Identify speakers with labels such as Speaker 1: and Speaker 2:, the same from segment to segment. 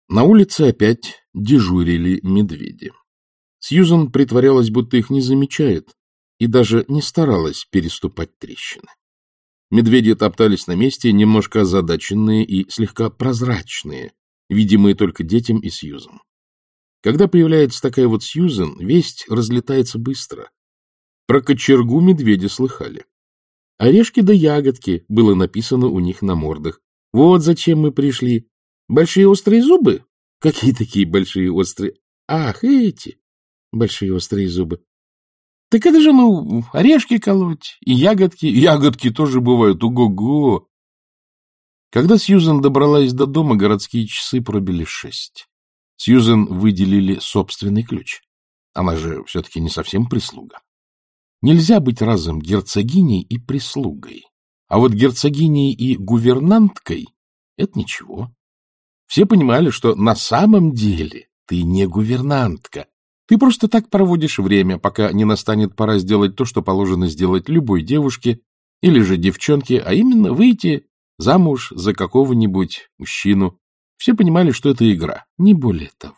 Speaker 1: На улице опять дежурили медведи. Сьюзан притворялась, будто их не замечает, и даже не старалась переступать трещины. Медведи топтались на месте, немножко озадаченные и слегка прозрачные, видимые только детям и Сьюзан. Когда появляется такая вот Сьюзан, весть разлетается быстро. Про кочергу медведи слыхали. Орешки да ягодки было написано у них на мордах. Вот зачем мы пришли. Большие острые зубы? Какие такие большие острые? Ах, эти большие острые зубы. Так это же, орешки колоть и ягодки. Ягодки тоже бывают, ого-го. Когда Сьюзан добралась до дома, городские часы пробили 6. Сьюзан выделили собственный ключ. Она же все-таки не совсем прислуга. Нельзя быть разом герцогиней и прислугой. А вот герцогиней и гувернанткой — это ничего. Все понимали, что на самом деле ты не гувернантка. Ты просто так проводишь время, пока не настанет пора сделать то, что положено сделать любой девушке или же девчонке, а именно выйти замуж за какого-нибудь мужчину. Все понимали, что это игра, не более того.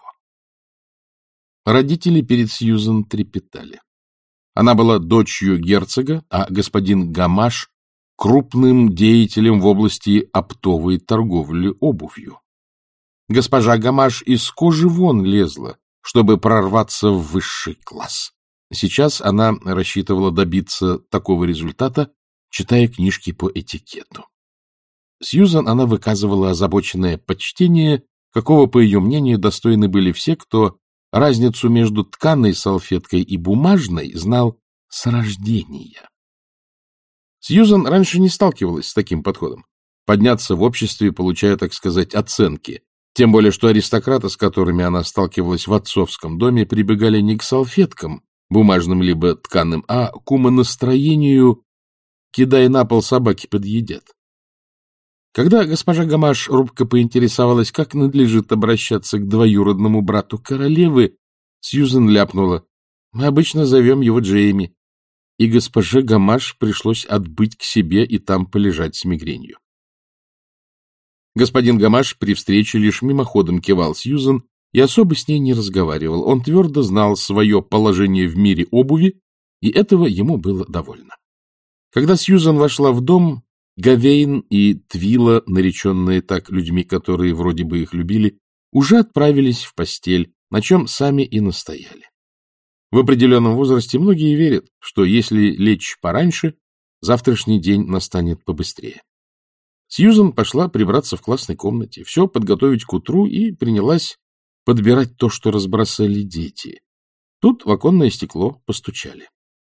Speaker 1: Родители перед Сьюзан трепетали. Она была дочерью герцога, а господин Гамаш — крупным деятелем в области оптовой торговли обувью. Госпожа Гамаш из кожи вон лезла, чтобы прорваться в высший класс. Сейчас она рассчитывала добиться такого результата, читая книжки по этикету. Сьюзан она выказывала озабоченное почтение, какого, по ее мнению, достойны были все, кто разницу между тканой салфеткой и бумажной знал с рождения. Сьюзан раньше не сталкивалась с таким подходом. Подняться в обществе, получая, так сказать, оценки. Тем более, что аристократы, с которыми она сталкивалась в отцовском доме, прибегали не к салфеткам, бумажным либо тканым, а к умонастроению «кидай на пол, собаки подъедят». Когда госпожа Гамаш робко поинтересовалась, как надлежит обращаться к двоюродному брату королевы, Сьюзан ляпнула: «Мы обычно зовем его Джейми». И госпоже Гамаш пришлось отбыть к себе и там полежать с мигренью. Господин Гамаш при встрече лишь мимоходом кивал Сьюзан и особо с ней не разговаривал. Он твердо знал свое положение в мире обуви, и этого ему было довольно. Когда Сьюзан вошла в дом, Гавейн и Твила, нареченные так людьми, которые вроде бы их любили, уже отправились в постель, на чем сами и настояли. В определенном возрасте многие верят, что если лечь пораньше, завтрашний день настанет побыстрее. Сьюзан пошла прибраться в классной комнате, все подготовить к утру и принялась подбирать то, что разбросали дети. Тут в оконное стекло постучали.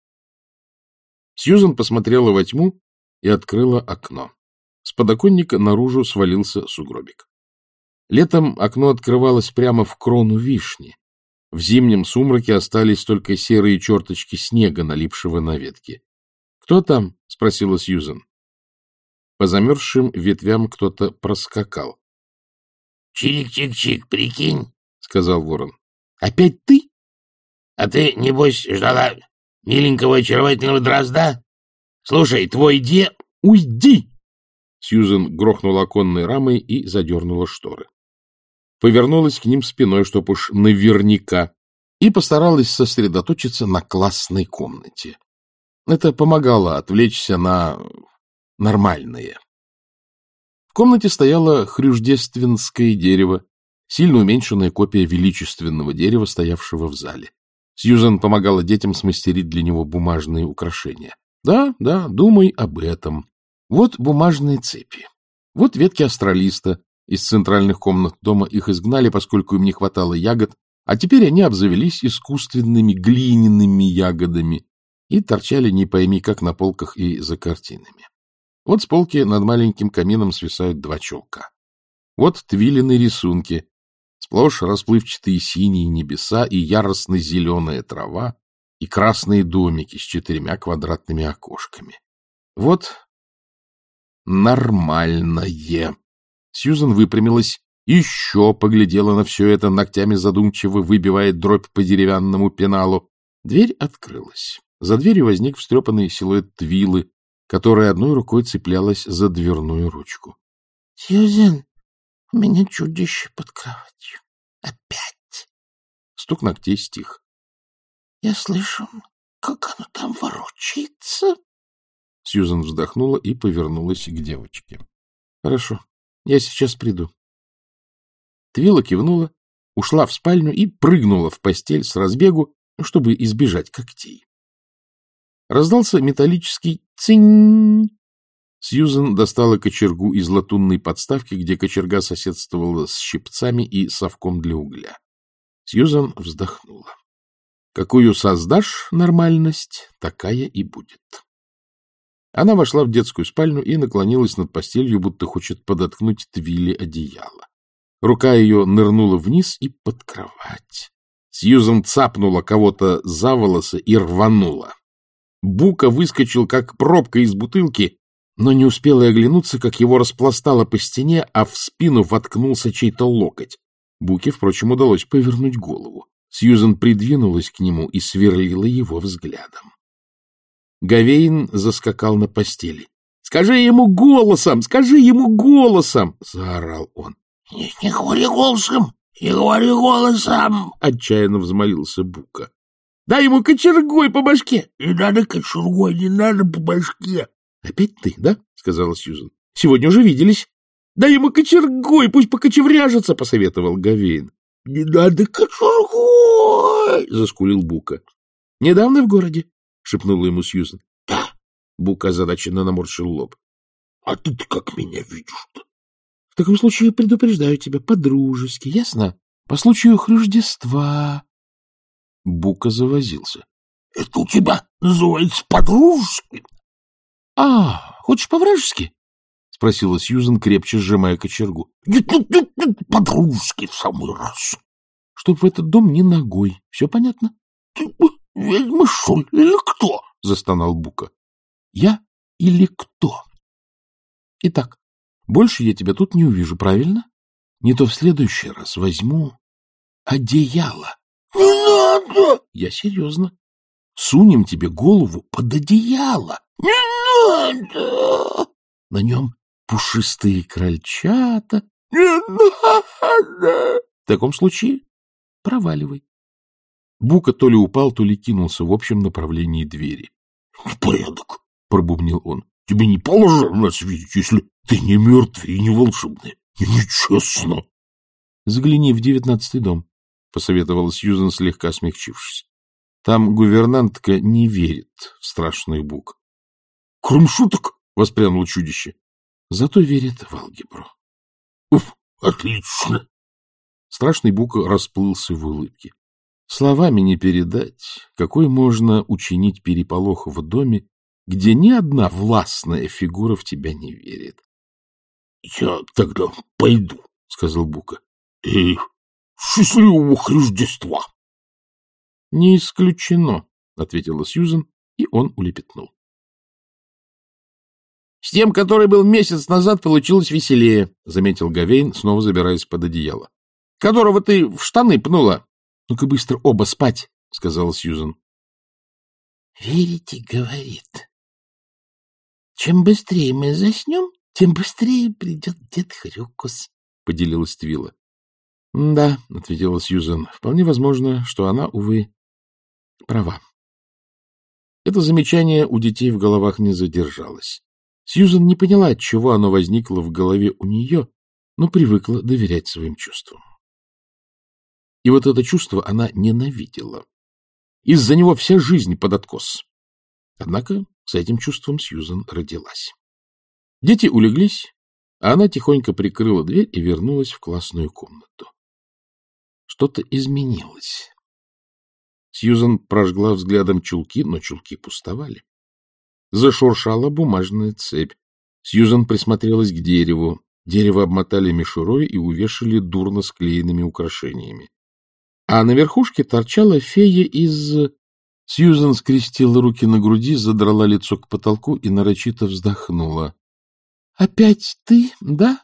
Speaker 1: Сьюзан посмотрела во тьму и открыла окно. С подоконника наружу свалился сугробик. Летом окно открывалось прямо в крону вишни. В зимнем сумраке остались только серые черточки снега, налипшего на ветки. — Кто там? — спросила Сьюзан. По замерзшим ветвям кто-то проскакал. —
Speaker 2: Чирик-чик-чик, прикинь, —
Speaker 1: сказал ворон. — Опять ты?
Speaker 2: — А ты, небось, ждала миленького очаровательного дрозда? Слушай, твой дед...
Speaker 1: — Уйди! Сьюзан грохнула оконной рамой и задернула шторы. Повернулась к ним спиной, чтоб уж наверняка, и постаралась сосредоточиться на классной комнате. Это помогало отвлечься на нормальное. В комнате стояло хрюждественское дерево, сильно уменьшенная копия величественного дерева, стоявшего в зале. Сьюзан помогала детям смастерить для него бумажные украшения. Да, думай об этом. Вот бумажные цепи. Вот ветки астролиста. Из центральных комнат дома их изгнали, поскольку им не хватало ягод, а теперь они обзавелись искусственными глиняными ягодами и торчали не пойми как на полках и за картинами. Вот с полки над маленьким камином свисают 2 чулка. Вот Твилины рисунки. Сплошь расплывчатые синие небеса и яростно-зеленая трава, и красные домики с 4 квадратными окошками. Вот нормальное. Сьюзан выпрямилась, еще поглядела на все это, ногтями задумчиво выбивая дробь по деревянному пеналу. Дверь открылась. За дверью возник встрепанный силуэт Твилы, которая одной рукой цеплялась за дверную ручку. — Сьюзан,
Speaker 2: У меня чудище под кроватью. Опять.
Speaker 1: Стук ногтей стих.
Speaker 2: Я слышу, как оно там ворочается.
Speaker 1: Сьюзан вздохнула и повернулась к девочке. — Хорошо, я сейчас приду. Твилла кивнула, ушла в спальню и прыгнула в постель с разбегу, чтобы избежать когтей. Раздался металлический цинь. Сьюзан достала кочергу из латунной подставки, где кочерга соседствовала с щипцами и совком для угля. Сьюзан вздохнула. Какую создашь нормальность, такая и будет. Она вошла в детскую спальню и наклонилась над постелью, будто хочет подоткнуть Твилле одеяло. Рука ее нырнула вниз и под кровать. Сьюзан цапнула кого-то за волосы и рванула. Бука выскочил, как пробка из бутылки, но не успела оглянуться, как его распластало по стене, а в спину воткнулся чей-то локоть. Буке, впрочем, удалось повернуть голову. Сьюзан придвинулась к нему и сверлила его взглядом. Гавейн заскакал на постели. — Скажи ему голосом! Скажи ему голосом! — заорал он.
Speaker 2: — Не говори голосом! Не говори голосом! —
Speaker 1: отчаянно взмолился Бука. — Дай ему кочергой по башке!
Speaker 2: — Не надо кочергой, не надо по башке!
Speaker 1: — Опять ты, да? — сказала Сьюзан. — Сегодня уже виделись. — Дай ему кочергой, пусть покочевряжется! — посоветовал Гавейн.
Speaker 2: — Не надо кочергой! —
Speaker 1: заскулил Бука. — Недавно в городе? — шепнула ему Сьюзан.
Speaker 2: — Да.
Speaker 1: Бука озадаченно наморщил лоб.
Speaker 2: — А ты как меня видишь-то?
Speaker 1: — В таком случае предупреждаю тебя по-дружески, ясно? По случаю Рождества. Бука завозился.
Speaker 2: — Это у тебя называется по-дружески?
Speaker 1: — А, хочешь по-вражески? — спросила Сьюзан, крепче сжимая кочергу.
Speaker 2: — Нет, по-дружески в самый раз.
Speaker 1: — Чтоб в этот дом не ногой. Все понятно?
Speaker 2: — Ты ведьма, что ли, или кто?
Speaker 1: — застонал Бука. — Я или кто? Итак, больше я тебя тут не увижу, правильно? Не то в следующий раз возьму одеяло.
Speaker 2: — Не надо!
Speaker 1: — Я серьезно. Сунем тебе голову под одеяло.
Speaker 2: — Не надо!
Speaker 1: На нем пушистые крольчата.
Speaker 2: — Не надо!
Speaker 1: В таком случае проваливай. Бука то ли упал, то ли кинулся в общем направлении двери.
Speaker 2: — Непорядок,
Speaker 1: — пробубнил он.
Speaker 2: — Тебе не положено нас видеть, если ты не мертвый и не волшебный. Нечестно.
Speaker 1: — Загляни в 19-й дом, — посоветовала Сьюзан, слегка смягчившись. Там гувернантка не верит в страшный Бук.
Speaker 2: — Кроме шуток,
Speaker 1: — воспрянуло чудище. — Зато верит в алгебру.
Speaker 2: — Уф, отлично.
Speaker 1: Страшный Бука расплылся в улыбке. Словами не передать, какой можно учинить переполох в доме, где ни одна властная фигура в тебя не верит.
Speaker 2: — Я тогда пойду, — сказал Бука. — И счастливого Рождества!
Speaker 1: — Не исключено, — ответила Сьюзан, и он улепетнул. — С тем, который был месяц назад, получилось веселее, — заметил Гавейн, снова забираясь под одеяло. — Которого ты в штаны пнула. — Ну-ка быстро оба спать, — сказала Сьюзан.
Speaker 2: — Верите, говорит. Чем быстрее мы заснем, тем быстрее придет дед Хрюкус, — поделилась Твилла.
Speaker 1: — Да, — ответила Сьюзан, — вполне возможно, что она, увы, права. Это замечание у детей в головах не задержалось. Сьюзан не поняла, отчего оно возникло в голове у нее, но привыкла доверять своим чувствам. И вот это чувство она ненавидела. Из-за него вся жизнь под откос. Однако с этим чувством Сьюзан родилась. Дети улеглись, а она тихонько прикрыла дверь и вернулась в классную комнату. Что-то изменилось. Сьюзан прожгла взглядом чулки, но чулки пустовали. Зашуршала бумажная цепь. Сьюзан присмотрелась к дереву. Дерево обмотали мишурой и увешали дурно склеенными украшениями. А на верхушке торчала фея из... Сьюзан скрестила руки на груди, задрала лицо к потолку и нарочито вздохнула. — Опять ты, да?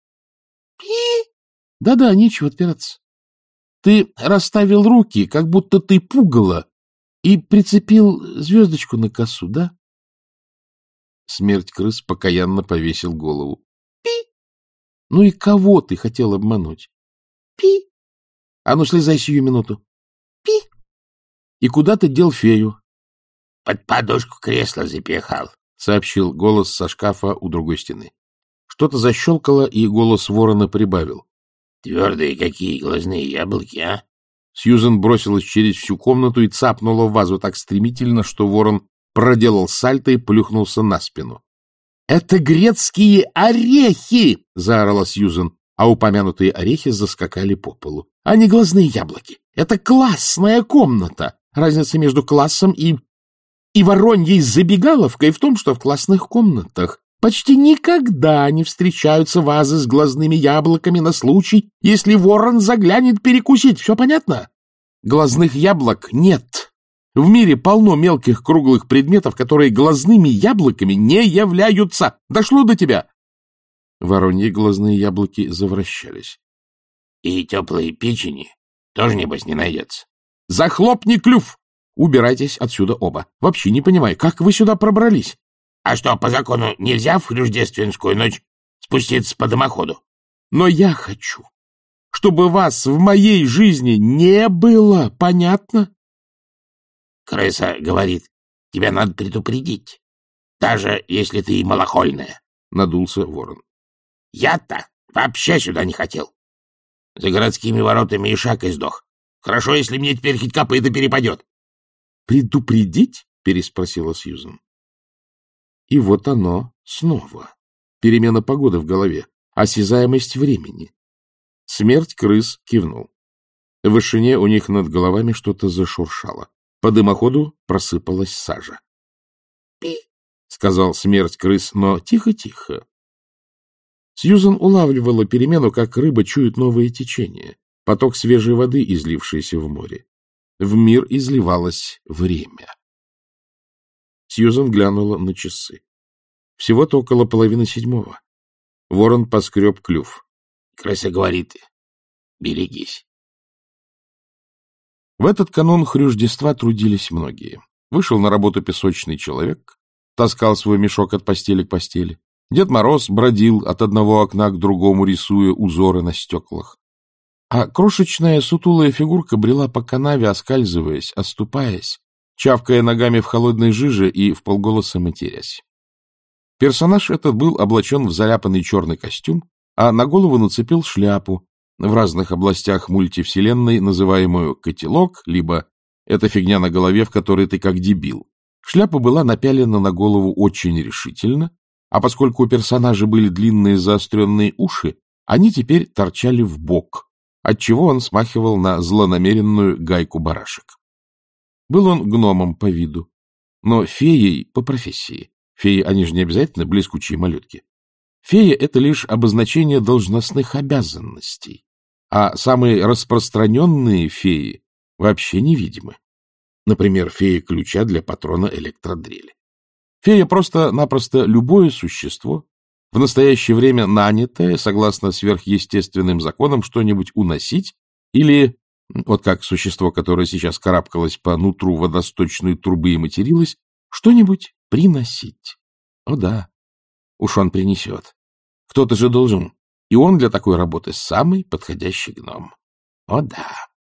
Speaker 1: — Да-да, нечего отпираться. Ты расставил руки, как будто ты пугало, и прицепил звездочку на косу, да? Смерть крыс покаянно повесил голову. Ну и кого ты хотел обмануть? Пи. А ну, слезай сию минуту. Пи. И куда ты дел фею?
Speaker 2: Под подушку кресла запихал,
Speaker 1: — сообщил голос со шкафа у другой стены. Что-то защелкало, и голос ворона прибавил.
Speaker 2: — Твердые какие глазные яблоки, а?
Speaker 1: Сьюзен бросилась через всю комнату и цапнула вазу так стремительно, что ворон проделал сальто и плюхнулся на спину. — Это грецкие орехи! — заорала Сьюзен, а упомянутые орехи заскакали по полу. — А не глазные яблоки. Это классная комната. Разница между классом и вороньей забегаловкой в том, что в классных комнатах почти никогда не встречаются вазы с глазными яблоками на случай, если ворон заглянет перекусить. Все понятно? Глазных яблок нет. В мире полно мелких круглых предметов, которые глазными яблоками не являются. Дошло до тебя? Вороньи глазные яблоки завращались.
Speaker 2: — И теплые печени тоже, небось, не найдется.
Speaker 1: — Захлопни клюв! Убирайтесь отсюда оба. Вообще не понимаю, как вы сюда пробрались?
Speaker 2: — А что, по закону нельзя в рождественскую ночь спуститься по дымоходу?
Speaker 1: — Но я хочу, чтобы вас в моей жизни не было, понятно?
Speaker 2: Крыса говорит, тебя надо предупредить, даже если ты малохольная.
Speaker 1: Надулся ворон.
Speaker 2: — Я-то вообще сюда не хотел. За городскими воротами и шаг и сдох. Хорошо, если мне теперь хоть копыта перепадет.
Speaker 1: — Предупредить? — переспросила Сьюзен. И вот оно снова. Перемена погоды в голове, осязаемость времени. Смерть крыс кивнул. В вышине у них над головами что-то зашуршало. По дымоходу просыпалась сажа. — Пи! — сказал смерть крыс, но тихо-тихо. Сьюзен улавливала перемену, как рыба чует новое течение, поток свежей воды, излившийся в море. В мир изливалось время. Сьюзен глянула на часы. Всего-то около 6:30. Ворон поскреб клюв.
Speaker 2: Крыса говорит, берегись.
Speaker 1: В этот канун Хрюждества трудились многие. Вышел на работу песочный человек, таскал свой мешок от постели к постели. Дед Мороз бродил от одного окна к другому, рисуя узоры на стеклах. А крошечная сутулая фигурка брела по канаве, оскальзываясь, оступаясь, чавкая ногами в холодной жиже и вполголоса матерясь. Персонаж этот был облачен в заляпанный черный костюм, а на голову нацепил шляпу, в разных областях мультивселенной, называемую «котелок», либо «эта фигня на голове, в которой ты как дебил». Шляпа была напялена на голову очень решительно, а поскольку у персонажа были длинные заостренные уши, они теперь торчали в бок, отчего он смахивал на злонамеренную гайку барашек. Был он гномом по виду, но феей по профессии. Феи, они же не обязательно блескучие малютки. Фея — это лишь обозначение должностных обязанностей, а самые распространенные феи вообще невидимы. Например, фея ключа для патрона электродрели. Фея просто-напросто любое существо, в настоящее время нанятое, согласно сверхъестественным законам, что-нибудь уносить или, вот как существо, которое сейчас карабкалось по нутру водосточной трубы и материлось, что-нибудь приносить. О да, уж он принесет. Кто-то же должен, и он для такой работы самый подходящий гном. О да.